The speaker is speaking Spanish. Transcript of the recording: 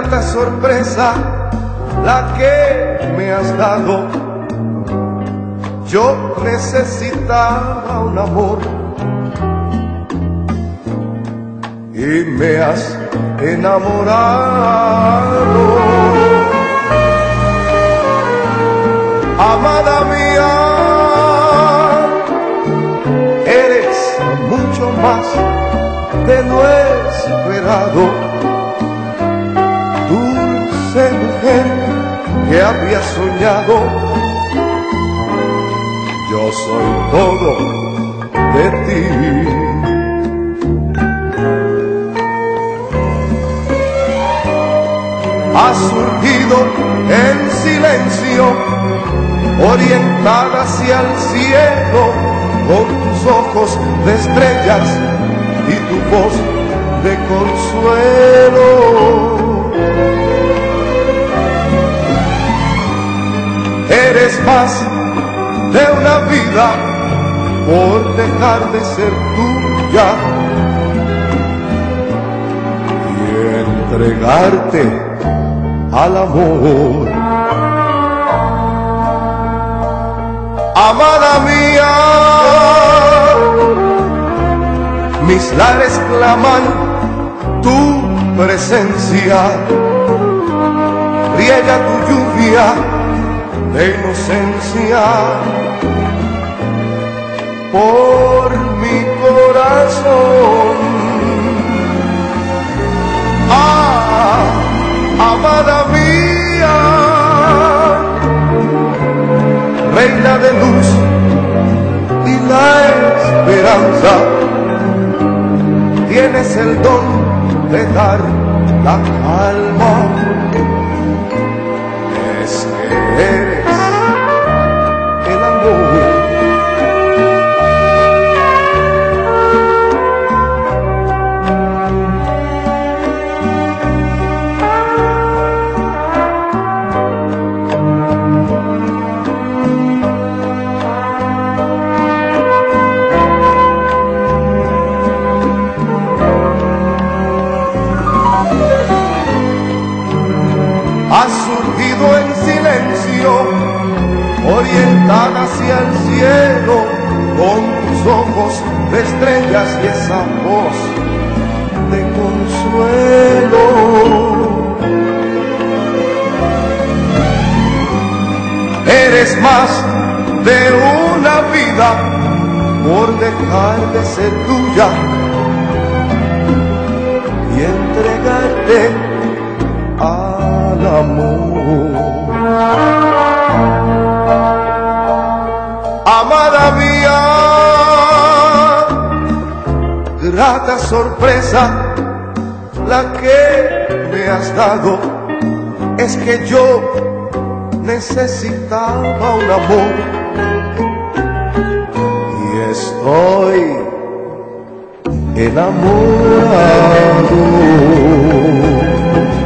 grata sorpresa la que me has dado. Yo necesitaba un amor y me has enamorado. Amada mía, eres mucho más de lo esperado. Dulce mujer que había soñado, yo soy todo de ti. Has surgido en silencio, orientada hacia el cielo, con tus ojos de estrellas y tu voz de consuelo. Eres más de una vida por dejar de ser tuya y entregarte al amor. Amada mía, mis lares claman tu presencia, riega tu lluvia de inocencia por mi corazón. Ah, amada mía, reina de luz y la esperanza, tienes el don de dar la calma. Es que eres el amor. Has surgido en silencio, orientada hacia el cielo, con tus ojos de estrellas y esa voz de consuelo. Eres más de una vida por dejar de ser tuya y entregarte al amor. Amada mía, grata sorpresa la que me has dado. Es que yo necesitaba un amor y estoy enamorado.